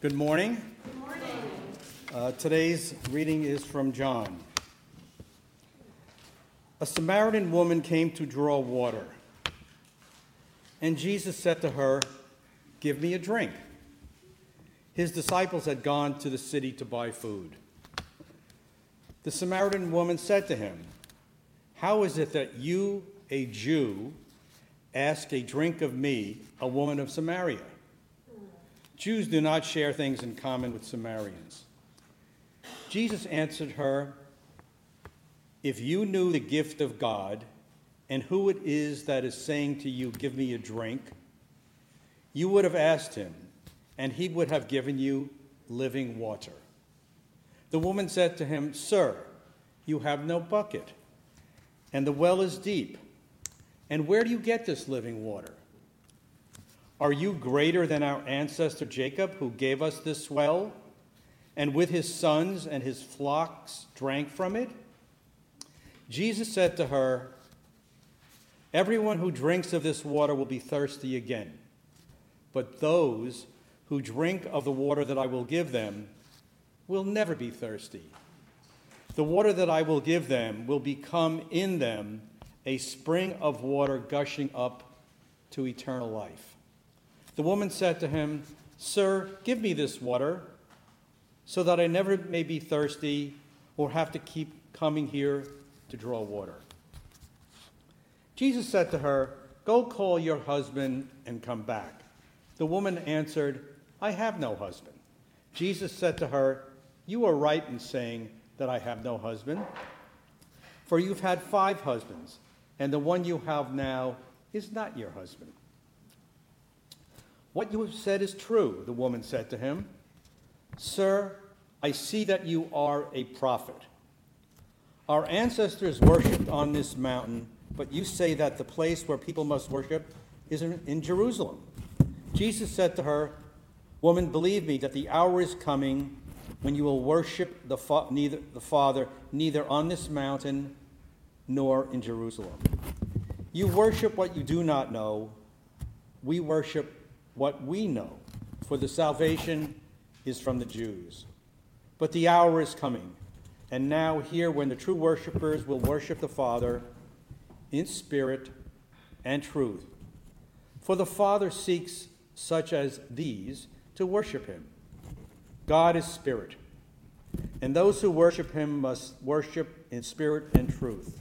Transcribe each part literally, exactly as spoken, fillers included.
Good morning. Good morning. Uh, today's reading is from John. A Samaritan woman came to draw water, and Jesus said to her, "Give me a drink." His disciples had gone to the city to buy food. The Samaritan woman said to him, "How is it that you, a Jew, ask a drink of me, a woman of Samaria?" Jews do not share things in common with Samaritans. Jesus answered her, "If you knew the gift of God and who it is that is saying to you, 'Give me a drink,' you would have asked him, and he would have given you living water." The woman said to him, "Sir, you have no bucket, and the well is deep. And where do you get this living water? Are you greater than our ancestor Jacob, who gave us this well, and with his sons and his flocks drank from it?" Jesus said to her, "Everyone who drinks of this water will be thirsty again. But those who drink of the water that I will give them will never be thirsty. The water that I will give them will become in them a spring of water gushing up to eternal life." The woman said to him, "Sir, give me this water so that I never may be thirsty or have to keep coming here to draw water." Jesus said to her, "Go call your husband and come back." The woman answered, "I have no husband." Jesus said to her, "You are right in saying that I have no husband, for you've had five husbands, and the one you have now is not your husband." "What you have said is true," the woman said to him. "Sir, I see that you are a prophet. Our ancestors worshipped on this mountain, but you say that the place where people must worship is in Jerusalem." Jesus said to her, "Woman, believe me that the hour is coming when you will worship the, fa- neither, the Father neither on this mountain nor in Jerusalem. You worship what you do not know. We worship what we know, for the salvation is from the Jews. But the hour is coming, and now here when the true worshipers will worship the Father in spirit and truth. For the Father seeks such as these to worship him. God is spirit, and those who worship him must worship in spirit and truth."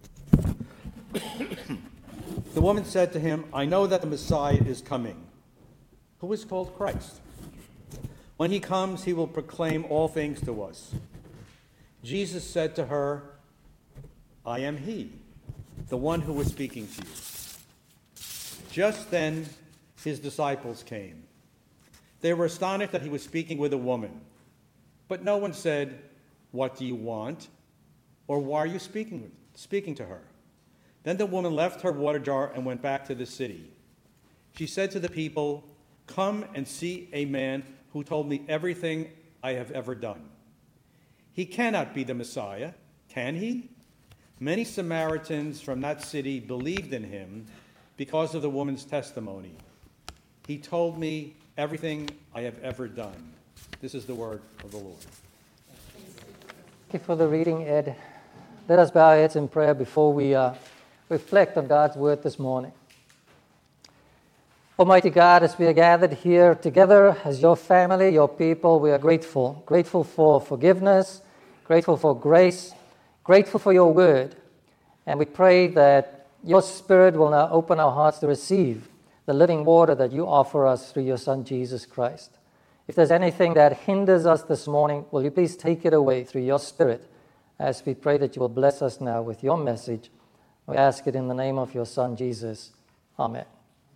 The woman said to him, "I know that the Messiah is coming, who is called Christ. When he comes, he will proclaim all things to us." Jesus said to her, "I am he, the one who was speaking to you." Just then, his disciples came. They were astonished that he was speaking with a woman. But no one said, "What do you want?" or "Why are you speaking, speaking to her?" Then the woman left her water jar and went back to the city. She said to the people, "Come and see a man who told me everything I have ever done. He cannot be the Messiah, can he?" Many Samaritans from that city believed in him because of the woman's testimony. "He told me everything I have ever done." This is the word of the Lord. Thank you for the reading, Ed. Let us bow our heads in prayer before we uh, reflect on God's word this morning. Almighty God, as we are gathered here together as your family, your people, we are grateful. Grateful for forgiveness, grateful for grace, grateful for your word. And we pray that your Spirit will now open our hearts to receive the living water that you offer us through your Son, Jesus Christ. If there's anything that hinders us this morning, will you please take it away through your Spirit as we pray that you will bless us now with your message. We ask it in the name of your Son, Jesus. Amen.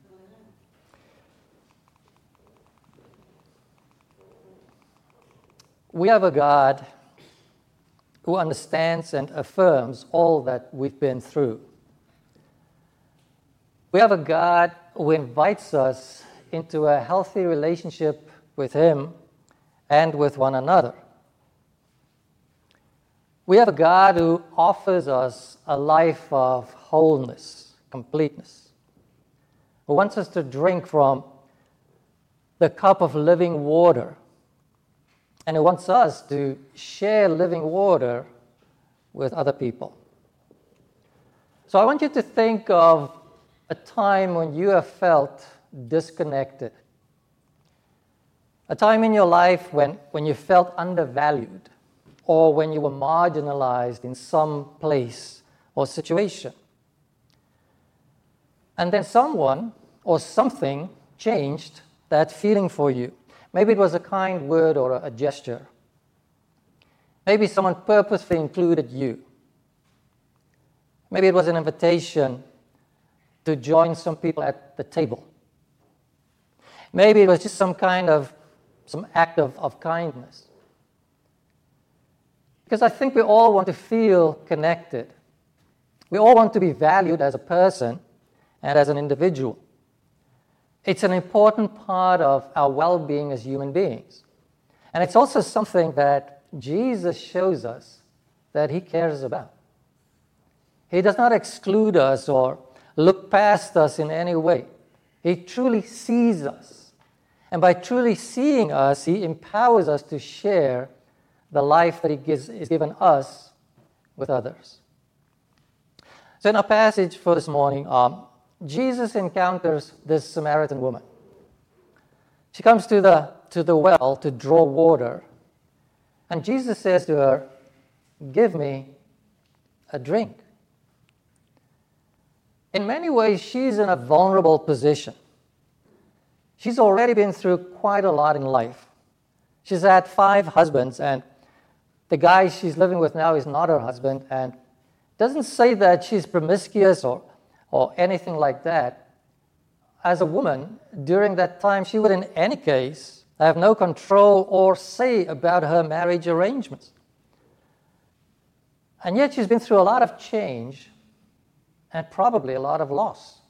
We have a God who understands and affirms all that we've been through. We have a God who invites us into a healthy relationship with him and with one another. We have a God who offers us a life of wholeness, completeness, who wants us to drink from the cup of living water and He wants us to share living water with other people. So I want you to think of a time when you have felt disconnected. A time in your life when, when you felt undervalued, or when you were marginalized in some place or situation. And then someone or something changed that feeling for you. Maybe it was a kind word or a gesture. Maybe someone purposefully included you. Maybe it was an invitation to join some people at the table. Maybe it was just some kind of, some act of, of kindness. Because I think we all want to feel connected. We all want to be valued as a person and as an individual. It's an important part of our well-being as human beings. And it's also something that Jesus shows us that He cares about. He does not exclude us or look past us in any way. He truly sees us. And by truly seeing us, He empowers us to share the life that He gives, has given us with others. So in our passage for this morning, um, Jesus encounters this Samaritan woman. She comes to the, to the well to draw water. And Jesus says to her, "Give me a drink." In many ways, she's in a vulnerable position. She's already been through quite a lot in life. She's had five husbands, and the guy she's living with now is not her husband, and doesn't say that she's promiscuous or, or anything like that. As a woman, during that time, she would in any case have no control or say about her marriage arrangements. And yet she's been through a lot of change and probably a lot of loss.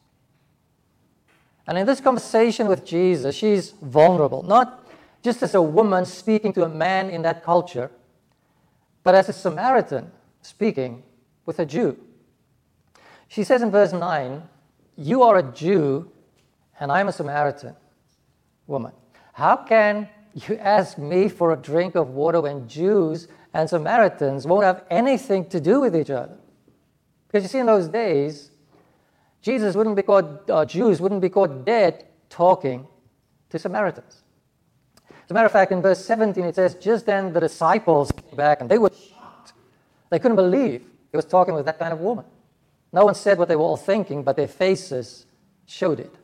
And in this conversation with Jesus, she's vulnerable, not just as a woman speaking to a man in that culture, but as a Samaritan speaking with a Jew. She says in verse nine, "You are a Jew, and I'm a Samaritan woman. How can you ask me for a drink of water when Jews and Samaritans won't have anything to do with each other?" Because you see, in those days, Jesus wouldn't be caught, uh, Jews wouldn't be caught dead talking to Samaritans. As a matter of fact, in verse seventeen, it says, just then the disciples came back, and they were shocked. They couldn't believe He was talking with that kind of woman. No one said what they were all thinking, but their faces showed it.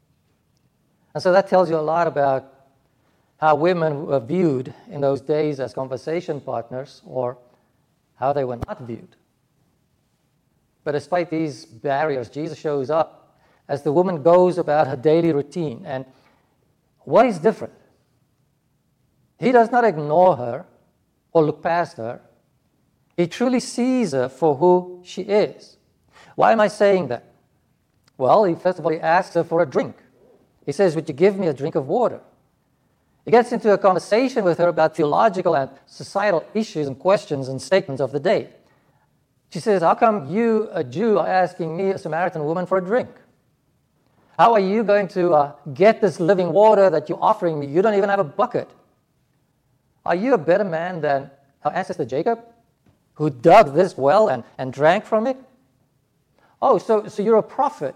And so that tells you a lot about how women were viewed in those days as conversation partners, or how they were not viewed. But despite these barriers, Jesus shows up as the woman goes about her daily routine. And what is different? He does not ignore her or look past her. He truly sees her for who she is. Why am I saying that? Well, he first of all, he asks her for a drink. He says, "Would you give me a drink of water?" He gets into a conversation with her about theological and societal issues and questions and statements of the day. She says, "How come you, a Jew, are asking me, a Samaritan woman, for a drink? How are you going to uh, get this living water that you're offering me? You don't even have a bucket. Are you a better man than our ancestor Jacob, who dug this well and, and drank from it? Oh, so, so you're a prophet.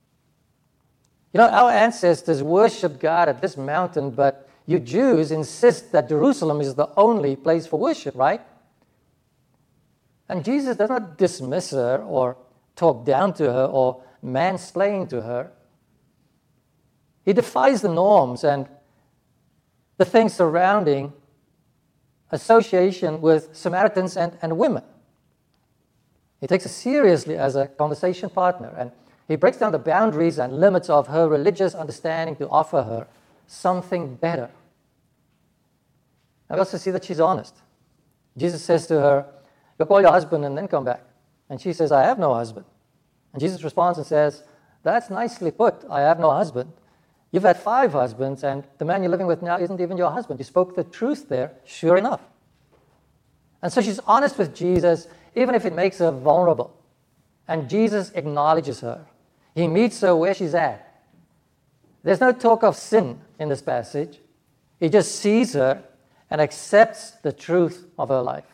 You know, our ancestors worshiped God at this mountain, but you Jews insist that Jerusalem is the only place for worship, right?" And Jesus does not dismiss her or talk down to her or mansplain to her. He defies the norms and the things surrounding association with Samaritans and, and women. He takes her seriously as a conversation partner, and he breaks down the boundaries and limits of her religious understanding to offer her something better. I also see that she's honest. Jesus says to her, "Go call your husband and then come back." And she says, "I have no husband." And Jesus responds and says, "That's nicely put. I have no husband. You've had five husbands, and the man you're living with now isn't even your husband. You spoke the truth there, sure enough." And so she's honest with Jesus, even if it makes her vulnerable. And Jesus acknowledges her. He meets her where she's at. There's no talk of sin in this passage. He just sees her and accepts the truth of her life.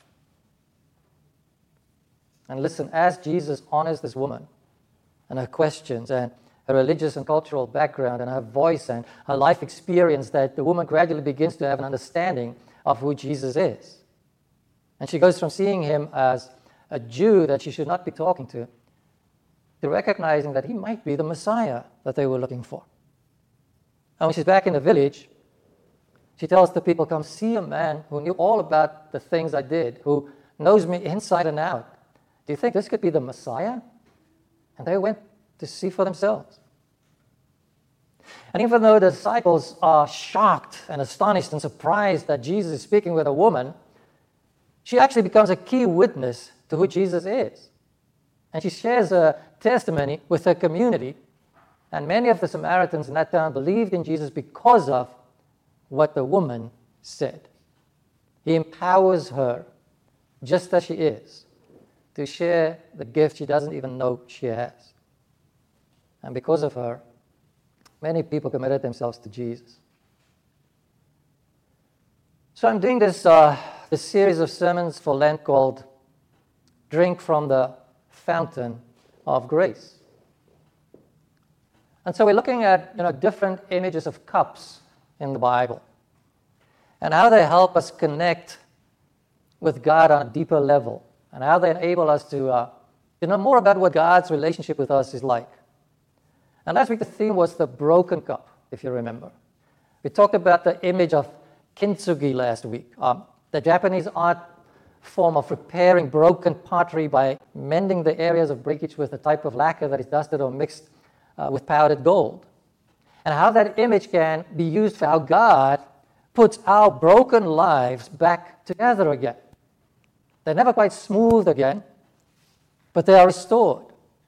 And listen, as Jesus honors this woman and her questions and her religious and cultural background and her voice and her life experience, that the woman gradually begins to have an understanding of who Jesus is. And she goes from seeing him as a Jew that she should not be talking to, to recognizing that he might be the Messiah that they were looking for. And when she's back in the village, she tells the people, come see a man who knew all about the things I did, who knows me inside and out. Do you think this could be the Messiah? And they went to see for themselves. And even though the disciples are shocked and astonished and surprised that Jesus is speaking with a woman, she actually becomes a key witness to who Jesus is. And she shares a testimony with her community. And many of the Samaritans in that town believed in Jesus because of what the woman said. He empowers her, just as she is, to share the gift she doesn't even know she has. And because of her, many people committed themselves to Jesus. So I'm doing this, uh, this series of sermons for Lent called Drink from the Fountain of Grace. And so we're looking at you know, different images of cups in the Bible and how they help us connect with God on a deeper level and how they enable us to, uh, to know more about what God's relationship with us is like. And last week the theme was the broken cup, if you remember. We talked about the image of kintsugi last week, um, the Japanese art form of repairing broken pottery by mending the areas of breakage with a type of lacquer that is dusted or mixed uh, with powdered gold. And how that image can be used for how God puts our broken lives back together again. They're never quite smooth again, but they are restored.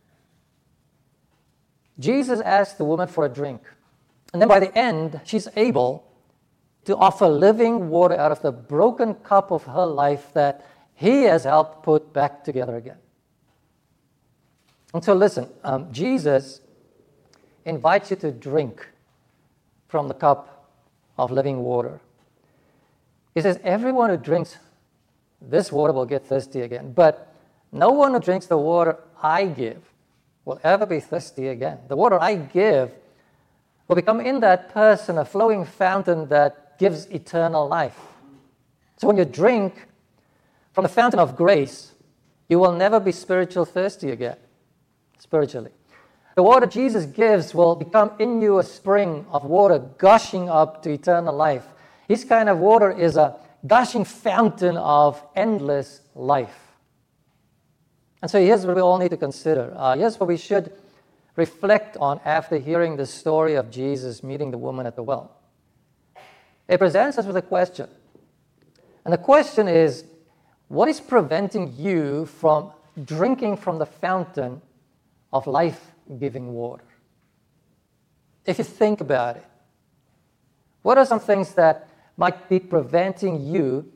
Jesus asked the woman for a drink, and then by the end, she's able to offer living water out of the broken cup of her life that he has helped put back together again. And so listen, um, Jesus invites you to drink from the cup of living water. He says, everyone who drinks this water will get thirsty again, but no one who drinks the water I give will ever be thirsty again. The water I give will become in that person a flowing fountain that gives eternal life. So when you drink from the fountain of grace, you will never be spiritual thirsty again, spiritually. The water Jesus gives will become in you a spring of water gushing up to eternal life. His kind of water is a gushing fountain of endless life. And so here's what we all need to consider. Uh, here's what we should reflect on after hearing the story of Jesus meeting the woman at the well. It presents us with a question. And the question is, what is preventing you from drinking from the fountain of life-giving water? If you think about it, what are some things that might be preventing you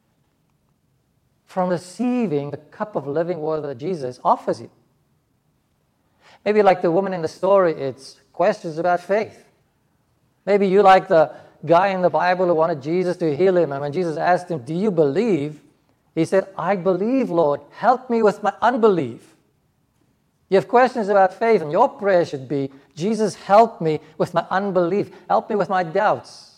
from receiving the cup of living water that Jesus offers you? Maybe like the woman in the story, it's questions about faith. Maybe you like the guy in the Bible who wanted Jesus to heal him, and when Jesus asked him, do you believe? He said, I believe, Lord. Help me with my unbelief. You have questions about faith, and your prayer should be, Jesus, help me with my unbelief. Help me with my doubts.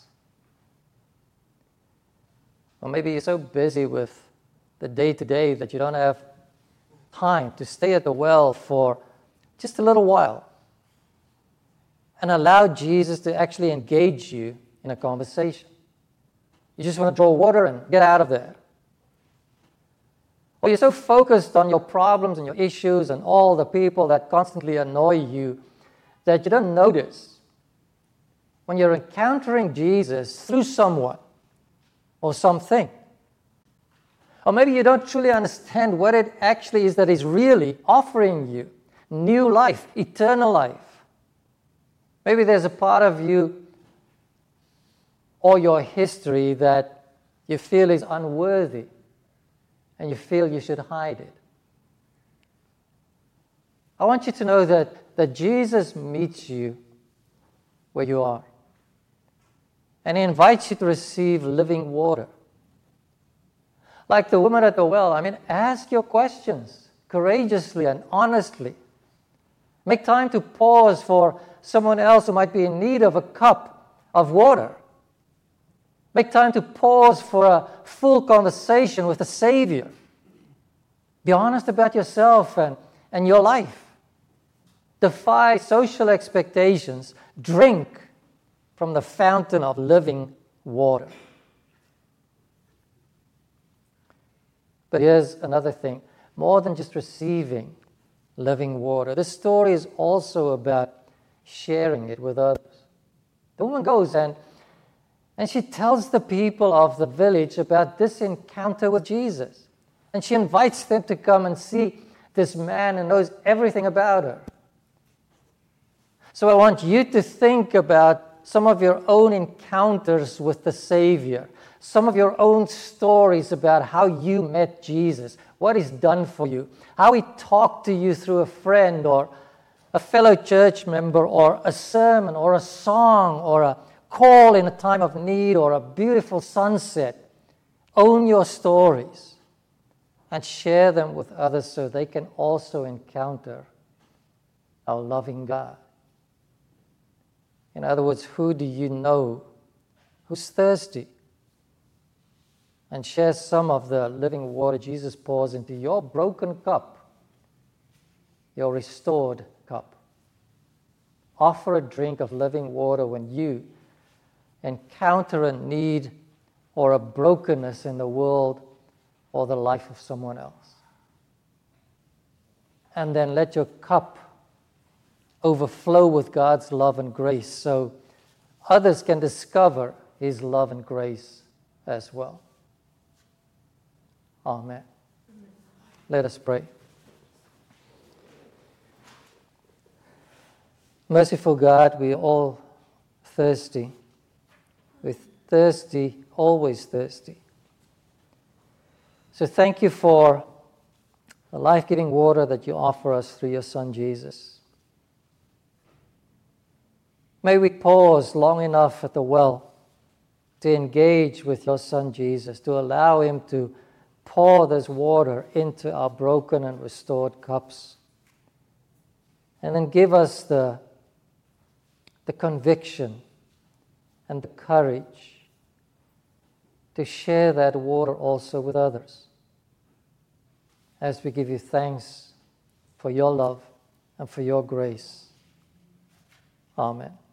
Or maybe you're so busy with the day-to-day that you don't have time to stay at the well for just a little while and allow Jesus to actually engage you in a conversation. You just want to draw water and get out of there. Or you're so focused on your problems and your issues and all the people that constantly annoy you that you don't notice when you're encountering Jesus through someone or something. Or maybe you don't truly understand what it actually is that is really offering you new life, eternal life. Maybe there's a part of you or your history that you feel is unworthy and you feel you should hide it. I want you to know that, that Jesus meets you where you are. And he invites you to receive living water Like the woman at the well, I mean, ask your questions courageously and honestly. Make time to pause for someone else who might be in need of a cup of water. Make time to pause for a full conversation with the Savior. Be honest about yourself and, and your life. Defy social expectations. Drink from the fountain of living water. But here's another thing. More than just receiving living water, this story is also about sharing it with others. The woman goes and, and she tells the people of the village about this encounter with Jesus. And she invites them to come and see this man who knows everything about her. So I want you to think about some of your own encounters with the Savior, some of your own stories about how you met Jesus, what He's done for you, how He talked to you through a friend or a fellow church member or a sermon or a song or a call in a time of need or a beautiful sunset. Own your stories and share them with others so they can also encounter our loving God. In other words, who do you know who's thirsty? And share some of the living water Jesus pours into your broken cup, your restored cup. Offer a drink of living water when you encounter a need or a brokenness in the world or the life of someone else. And then let your cup overflow with God's love and grace so others can discover His love and grace as well. Amen. Let us pray. Merciful God, we are all thirsty. We're thirsty, always thirsty. So thank you for the life-giving water that you offer us through your Son, Jesus. May we pause long enough at the well to engage with your Son, Jesus, to allow Him to pour this water into our broken and restored cups. And then give us the, the conviction and the courage to share that water also with others, as we give you thanks for your love and for your grace. Amen.